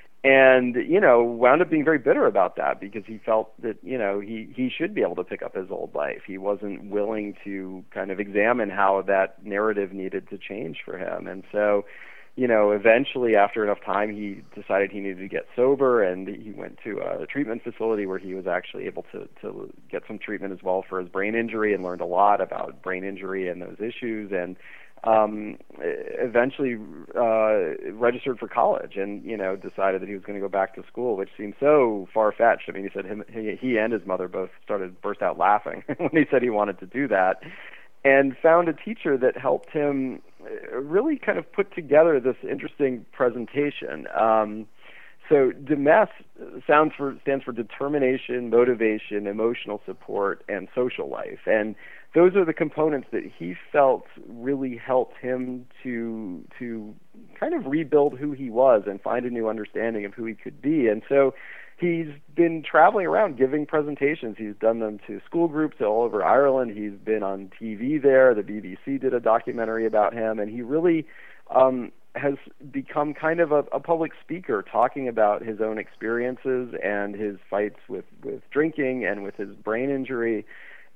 And, you know, wound up being very bitter about that because he felt that, you know, he, he should be able to pick up his old life. He wasn't willing to kind of examine how that narrative needed to change for him. And so, you know, eventually after enough time, he decided he needed to get sober, and he went to a treatment facility where he was actually able to, to get some treatment as well for his brain injury, and learned a lot about brain injury and those issues, and um, eventually uh, registered for college, and, you know, decided that he was going to go back to school, which seemed so far-fetched. I mean, he said him, he, he and his mother both started burst out laughing when he said he wanted to do that, and found a teacher that helped him really kind of put together this interesting presentation. Um, so D M E S sounds for, stands for determination, motivation, emotional support, and social life. And those are the components that he felt really helped him to to kind of rebuild who he was and find a new understanding of who he could be. And so he's been traveling around giving presentations. He's done them to school groups all over Ireland. He's been on T V there. The B B C did a documentary about him, and he really um, has become kind of a, a public speaker, talking about his own experiences and his fights with, with drinking and with his brain injury.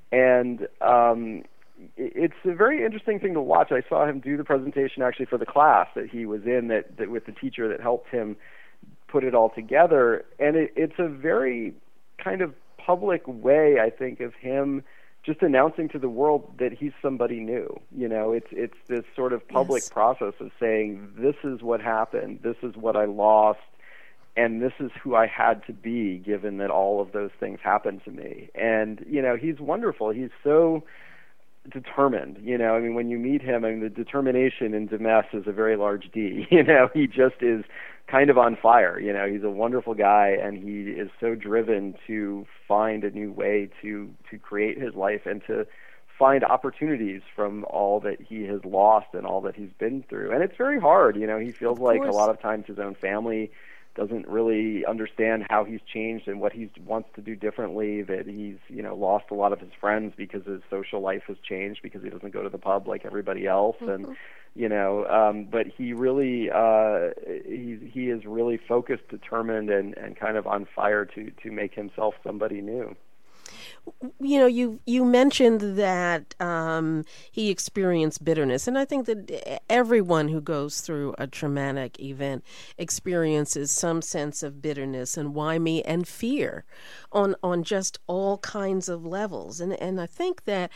And um, it's a very interesting thing to watch. I saw him do the presentation actually for the class that he was in, that, that with the teacher that helped him put it all together, and it, it's a very kind of public way, I think, of him just announcing to the world that he's somebody new. You know, it's it's this sort of public yes. process of saying, this is what happened, this is what I lost, and this is who I had to be given that all of those things happened to me. And, you know, he's wonderful. He's so determined, you know. I mean, when you meet him, I mean, the determination in Demess is a very large D. You know, he just is kind of on fire. You know, he's a wonderful guy, and he is so driven to find a new way to to create his life and to find opportunities from all that he has lost and all that he's been through. And it's very hard. You know, he feels like a lot of times his own family doesn't really understand how he's changed and what he wants to do differently, that he's, you know, lost a lot of his friends because his social life has changed because he doesn't go to the pub like everybody else. Mm-hmm. And, you know, um, but he really, uh, he, he is really focused, determined, and, and kind of on fire to, to make himself somebody new. You know, you you mentioned that um, he experienced bitterness, and I think that everyone who goes through a traumatic event experiences some sense of bitterness and why me and fear on on just all kinds of levels. And and I think that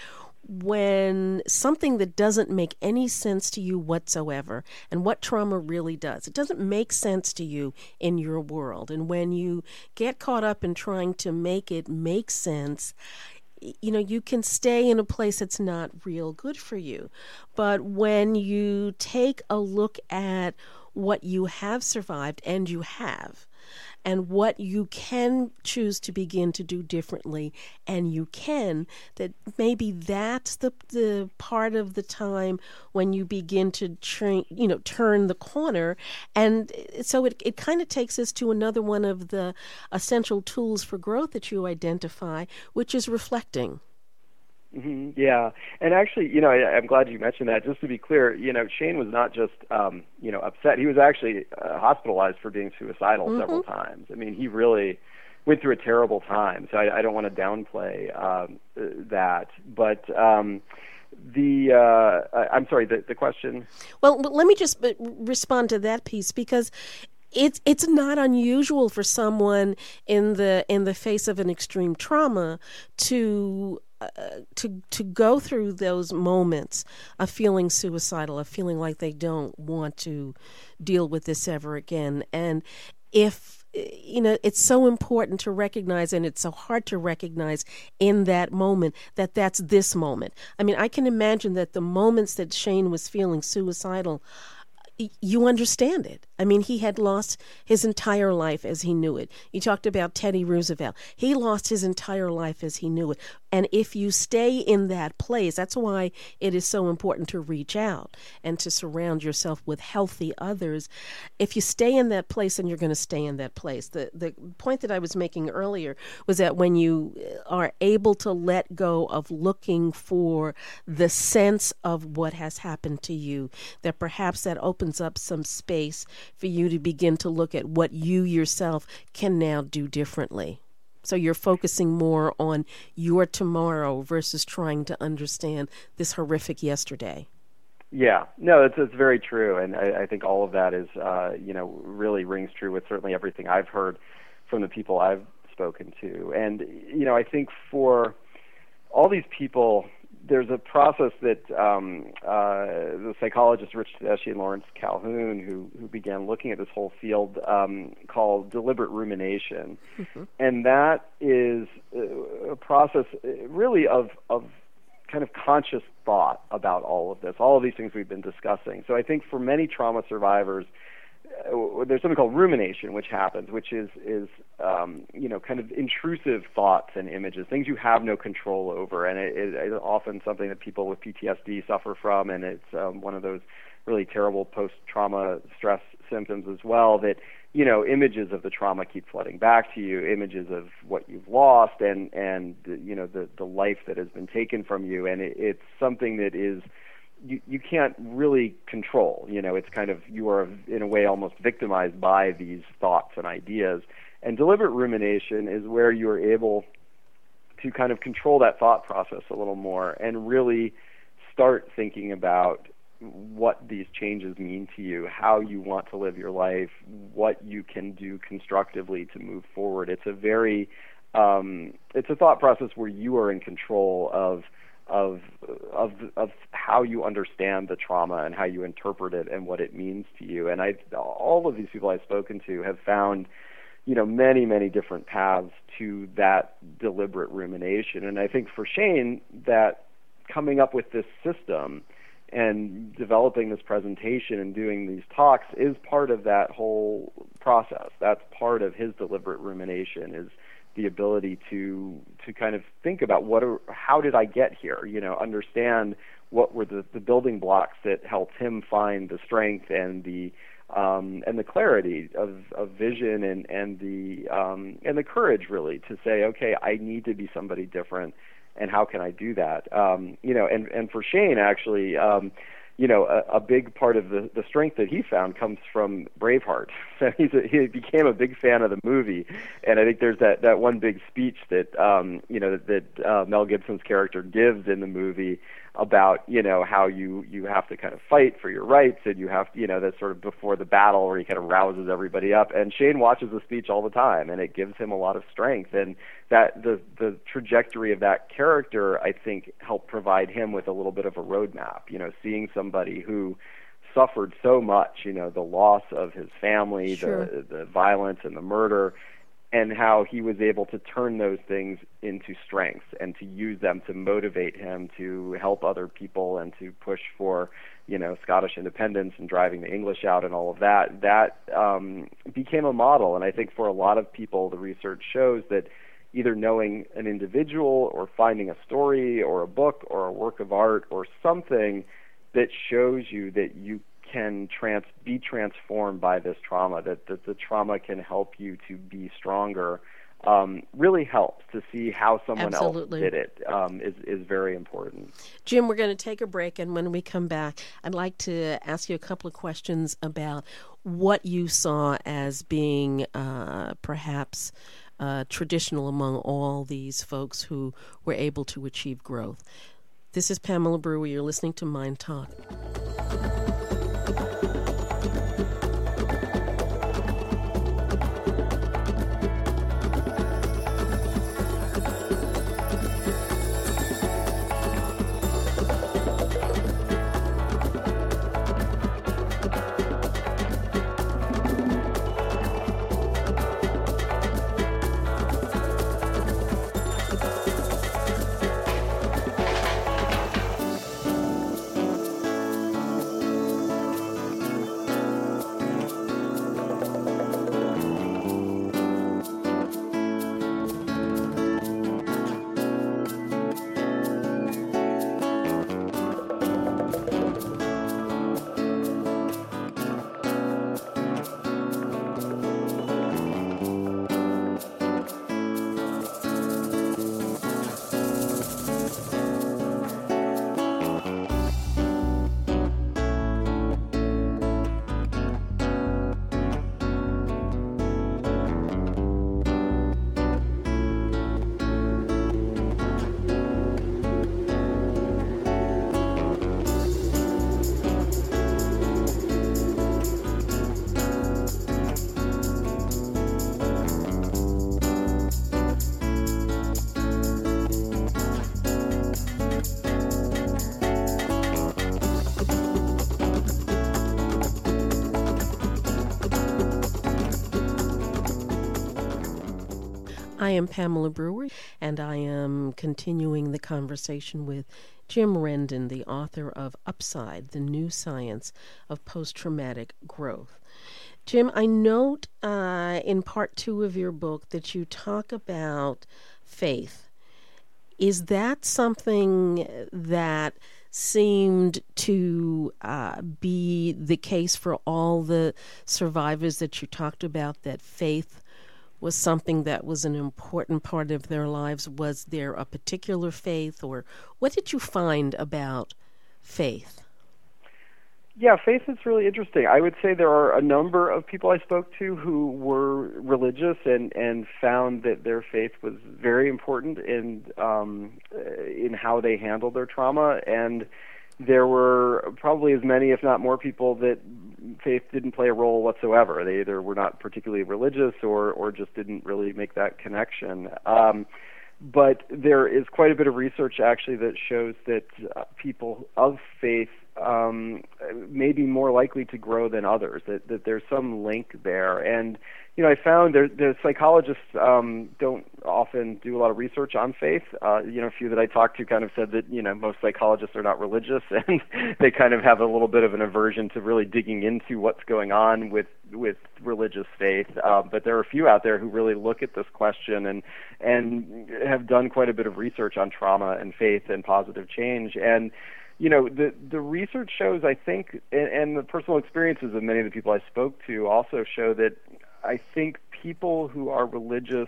when something that doesn't make any sense to you whatsoever, and what trauma really does, it doesn't make sense to you in your world. And when you get caught up in trying to make it make sense, you know, you can stay in a place that's not real good for you. But when you take a look at what you have survived, and you have, and what you can choose to begin to do differently, and you can, that maybe that's the the part of the time when you begin to train, you know, turn the corner. And so it, it kind of takes us to another one of the essential tools for growth that you identify, which is reflecting. Mm-hmm. Yeah, and actually, you know, I, I'm glad you mentioned that. Just to be clear, you know, Shane was not just, um, you know, upset. He was actually uh, hospitalized for being suicidal mm-hmm. several times. I mean, he really went through a terrible time. So I, I don't want to downplay um, that. But um, the, uh, I'm sorry, the, the question? Well, let me just respond to that piece, because It's it's not unusual for someone in the in the face of an extreme trauma to uh, to to go through those moments of feeling suicidal, of feeling like they don't want to deal with this ever again. And if you know, it's so important to recognize, and it's so hard to recognize in that moment that that's this moment. I mean, I can imagine that the moments that Shane was feeling suicidal, you understand it. I mean, he had lost his entire life as he knew it. You talked about Teddy Roosevelt. He lost his entire life as he knew it. And if you stay in that place, that's why it is so important to reach out and to surround yourself with healthy others. If you stay in that place, then you're going to stay in that place. The the point that I was making earlier was that when you are able to let go of looking for the sense of what has happened to you, that perhaps that opens up some space for you to begin to look at what you yourself can now do differently. So you're focusing more on your tomorrow versus trying to understand this horrific yesterday. Yeah, no, it's it's very true, and I, I think all of that is, uh, you know, really rings true with certainly everything I've heard from the people I've spoken to. And, you know, I think for all these people, there's a process that um, uh, the psychologists Rich Tedeschi and Lawrence Calhoun, who who began looking at this whole field, um, called deliberate rumination, mm-hmm. and that is a process really of of kind of conscious thought about all of this, all of these things we've been discussing. So I think for many trauma survivors, Uh, there's something called rumination, which happens, which is is um, you know, kind of intrusive thoughts and images, things you have no control over, and it, it, it's often something that people with P T S D suffer from, and it's um, one of those really terrible post-trauma stress symptoms as well. That, you know, images of the trauma keep flooding back to you, images of what you've lost, and and you know, the the life that has been taken from you, and it, it's something that is. You, you can't really control. You know, it's kind of, you are in a way almost victimized by these thoughts and ideas. And deliberate rumination is where you are able to kind of control that thought process a little more and really start thinking about what these changes mean to you, how you want to live your life, what you can do constructively to move forward. It's a very, um, it's a thought process where you are in control of of of of how you understand the trauma and how you interpret it and what it means to you. And I, all of these people I've spoken to have found, you know, many, many different paths to that deliberate rumination. And I think for Shane, that coming up with this system and developing this presentation and doing these talks is part of that whole process. That's part of his deliberate rumination, is the ability to to kind of think about what are, how did I get here? You know, understand what were the, the building blocks that helped him find the strength and the um, and the clarity of, of vision and and the um, and the courage, really, to say, okay, I need to be somebody different, and how can I do that? Um, you know, and and for Shane, actually. Um, You know, a, a big part of the, the strength that he found comes from Braveheart. So he's a, he became a big fan of the movie, and I think there's that, that one big speech that um, you know that, that uh, Mel Gibson's character gives in the movie about, you know, how you, you have to kind of fight for your rights, and you have to, you know, that's sort of before the battle where he kind of rouses everybody up. And Shane watches the speech all the time, and it gives him a lot of strength. And that the the trajectory of that character, I think, helped provide him with a little bit of a roadmap. You know, seeing somebody who suffered so much, you know, the loss of his family, Sure. the the violence and the murder, and how he was able to turn those things into strengths and to use them to motivate him to help other people and to push for, you know, Scottish independence and driving the English out and all of that. That um, became a model. And I think for a lot of people, the research shows that either knowing an individual or finding a story or a book or a work of art or something that shows you that you can trans be transformed by this trauma, that, that the trauma can help you to be stronger, um, really helps. To see how someone Absolutely. else did it um, is, is very important. Jim, we're going to take a break, and when we come back, I'd like to ask you a couple of questions about what you saw as being uh, perhaps uh, traditional among all these folks who were able to achieve growth. This is Pamela Brewer. You're listening to Mind Talk. I am Pamela Brewer, and I am continuing the conversation with Jim Rendon, the author of Upside, The New Science of Post-Traumatic Growth. Jim, I note uh, in part two of your book that you talk about faith. Is that something that seemed to uh, be the case for all the survivors that you talked about, that faith was something that was an important part of their lives? Was there a particular faith, or what did you find about faith? Yeah, faith is really interesting. I would say there are a number of people I spoke to who were religious and, and found that their faith was very important in um, in how they handled their trauma. And there were probably as many, if not more, people that faith didn't play a role whatsoever. They either were not particularly religious or, or just didn't really make that connection. Um, but there is quite a bit of research actually that shows that uh, people of faith um, may be more likely to grow than others, that, that there's some link there. And, you know, I found there, the psychologists um, don't often do a lot of research on faith. Uh, you know, a few that I talked to kind of said that, you know, most psychologists are not religious, and they kind of have a little bit of an aversion to really digging into what's going on with with religious faith. Uh, but there are a few out there who really look at this question and and have done quite a bit of research on trauma and faith and positive change. And you know, the the research shows, I think, and, and the personal experiences of many of the people I spoke to also show that I think people who are religious,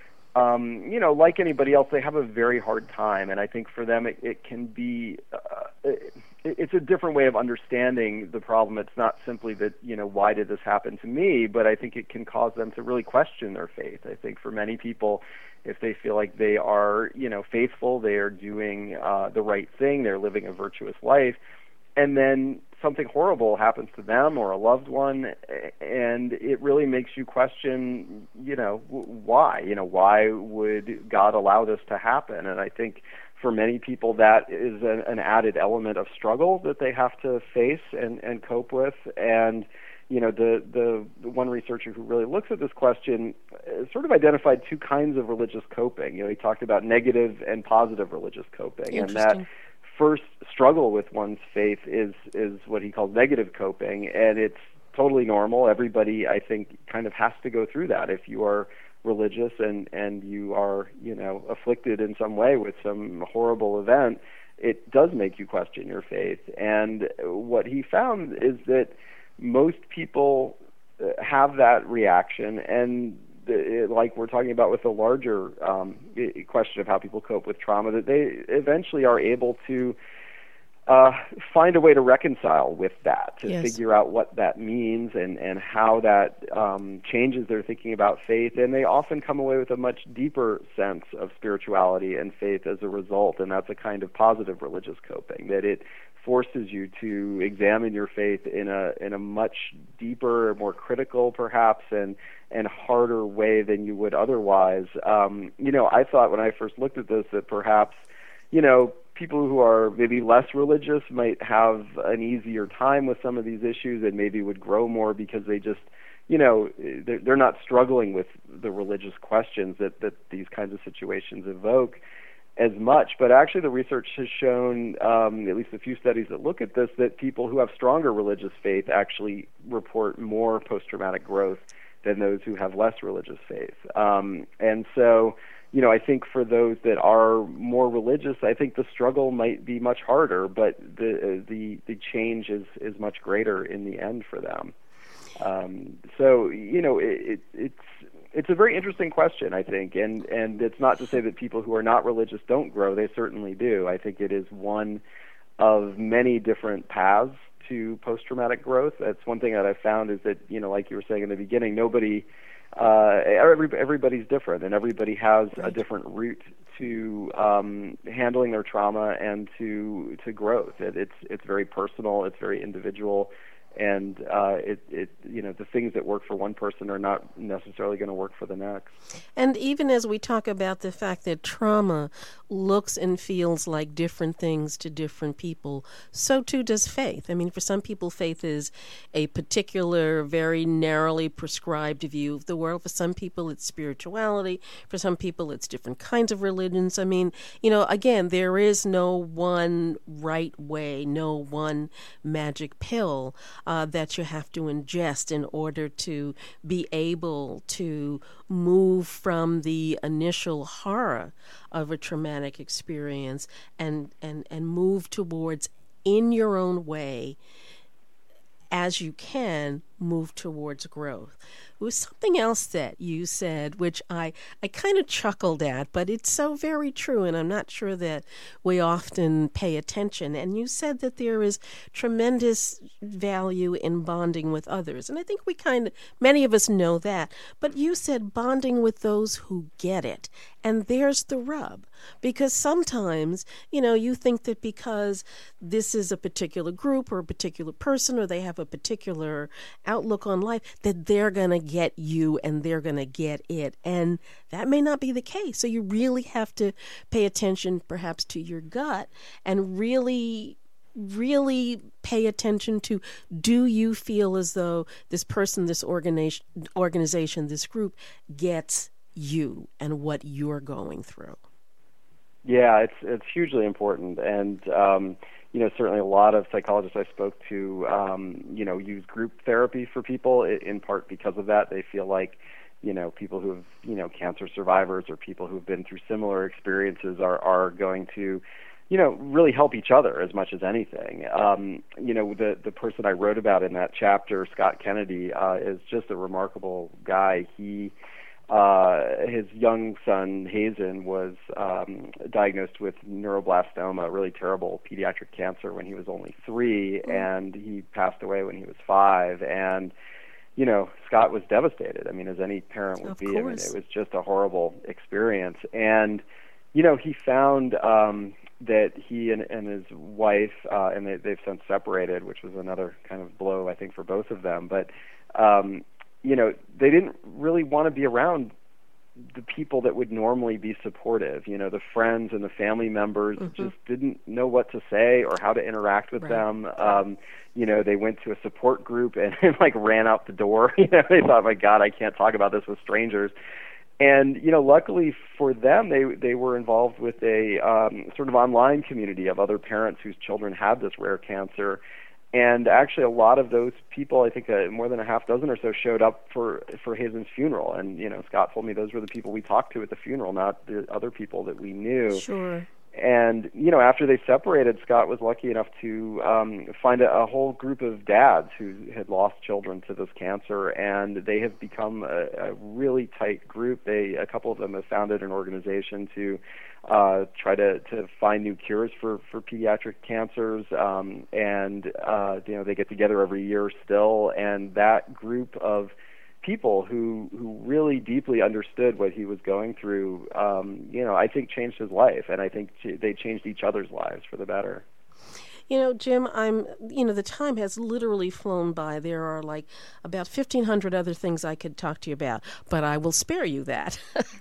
um, you know, like anybody else, they have a very hard time. And I think for them it, it can be, uh, it, it's a different way of understanding the problem. It's not simply that, you know, why did this happen to me? But I think it can cause them to really question their faith. I think for many people, if they feel like they are, you know, faithful, they are doing uh, the right thing, they're living a virtuous life, and then something horrible happens to them or a loved one, and it really makes you question, you know, why? You know, why would God allow this to happen? And I think for many people that is an, an added element of struggle that they have to face and, and cope with. And you know, the, the the one researcher who really looks at this question uh, sort of identified two kinds of religious coping. You know, he talked about negative and positive religious coping, and that first struggle with one's faith is is what he calls negative coping, and it's totally normal. Everybody, I think, kind of has to go through that. If you are religious and and you are, you know, afflicted in some way with some horrible event, it does make you question your faith. And what he found is that most people have that reaction, and the, like we're talking about with the larger um, question of how people cope with trauma, that they eventually are able to uh, find a way to reconcile with that, to yes. figure out what that means and, and how that um, changes their thinking about faith. And they often come away with a much deeper sense of spirituality and faith as a result, and that's a kind of positive religious coping, that it forces you to examine your faith in a in a much deeper, more critical, perhaps, and and harder way than you would otherwise. Um, you know, I thought when I first looked at this that perhaps, you know, people who are maybe less religious might have an easier time with some of these issues and maybe would grow more because they just, you know, they're, they're not struggling with the religious questions that, that these kinds of situations evoke as much. But actually the research has shown, um, at least a few studies that look at this, that people who have stronger religious faith actually report more post-traumatic growth than those who have less religious faith. Um, and so, you know, I think for those that are more religious, I think the struggle might be much harder, but the uh, the the change is, is much greater in the end for them. Um, so, you know, it, it, it's it's a very interesting question, I think, and and it's not to say that people who are not religious don't grow. They certainly do. I think it is one of many different paths to post-traumatic growth. That's one thing that I found is that, you know, like you were saying in the beginning, nobody, uh, every, everybody's different, and everybody has right. a different route to um, handling their trauma and to to growth. It, it's it's very personal. It's very individual. And uh, it, it, you know, the things that work for one person are not necessarily going to work for the next. And even as we talk about the fact that trauma looks and feels like different things to different people, so too does faith. I mean, for some people, faith is a particular, very narrowly prescribed view of the world. For some people, it's spirituality. For some people, it's different kinds of religions. I mean, you know, again, there is no one right way, no one magic pill Uh, that you have to ingest in order to be able to move from the initial horror of a traumatic experience and, and, and move towards, in your own way, as you can, move towards growth. It was something else that you said, which I, I kind of chuckled at, but it's so very true, and I'm not sure that we often pay attention. And you said that there is tremendous value in bonding with others. And I think we kind of, many of us know that. But you said bonding with those who get it. And there's the rub. Because sometimes, you know, you think that because this is a particular group or a particular person or they have a particular outlook on life that they're going to get you and they're going to get it. And that may not be the case. So you really have to pay attention perhaps to your gut and really really pay attention to, do you feel as though this person, this organization, organization, this group gets you and what you're going through? Yeah, it's it's hugely important, and um, you know, certainly a lot of psychologists I spoke to, um, you know, use group therapy for people in part because of that. They feel like, you know, people who have, you know, cancer survivors or people who have been through similar experiences are are going to, you know, really help each other as much as anything. Um, you know, the the person I wrote about in that chapter, Scott Kennedy, uh, is just a remarkable guy. He Uh, his young son, Hazen, was um, diagnosed with neuroblastoma, a really terrible pediatric cancer, when he was only three, and he passed away when he was five. And, you know, Scott was devastated. I mean, as any parent would of be. course. I mean, it was just a horrible experience. And, you know, he found um, that he and, and his wife, uh, and they, they've since separated, which was another kind of blow, I think, for both of them. But, um, you know, they didn't really want to be around the people that would normally be supportive. You know, the friends and the family members mm-hmm. just didn't know what to say or how to interact with right. them. Um, you know, they went to a support group and, and like ran out the door. You know, they thought, my God, I can't talk about this with strangers. And, you know, luckily for them, they they were involved with a um, sort of online community of other parents whose children had this rare cancer. And actually, a lot of those people, I think uh, more than a half dozen or so, showed up for for Hazen's funeral. And, you know, Scott told me those were the people we talked to at the funeral, not the other people that we knew. Sure. And, you know, after they separated, Scott was lucky enough to um, find a, a whole group of dads who had lost children to this cancer, and they have become a, a really tight group. They, a couple of them have founded an organization to uh, try to, to find new cures for, for pediatric cancers, um, and, uh, you know, they get together every year still, and that group of people who who really deeply understood what he was going through, um, you know, I think changed his life, and I think they changed each other's lives for the better. You know, Jim, I'm, you know, the time has literally flown by. There are like about fifteen hundred other things I could talk to you about, but I will spare you that.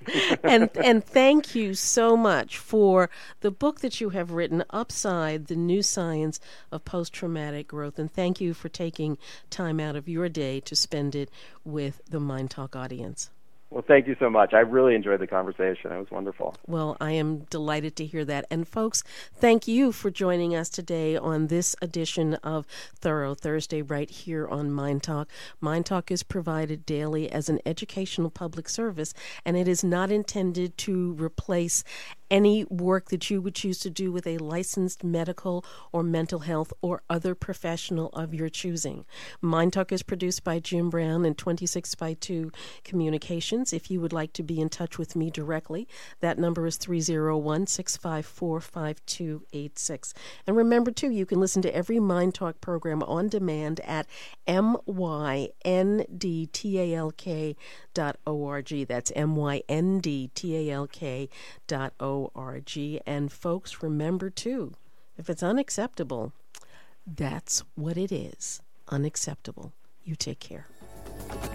and and thank you so much for the book that you have written, Upside, The New Science of Post-Traumatic Growth. And thank you for taking time out of your day to spend it with the Mind Talk audience. Well, thank you so much. I really enjoyed the conversation. It was wonderful. Well, I am delighted to hear that. And folks, thank you for joining us today on this edition of Thorough Thursday right here on Mind Talk. Mind Talk is provided daily as an educational public service, and it is not intended to replace any work that you would choose to do with a licensed medical or mental health or other professional of your choosing. Mind Talk is produced by Jim Brown and twenty-six by two Communications. If you would like to be in touch with me directly, that number is three oh one, six five four, five two eight six. And remember, too, you can listen to every Mind Talk program on demand at M Y N D T A L K dot org. That's M Y N D T A L K dot org. And folks, remember too, if it's unacceptable, that's what it is. Unacceptable. You take care.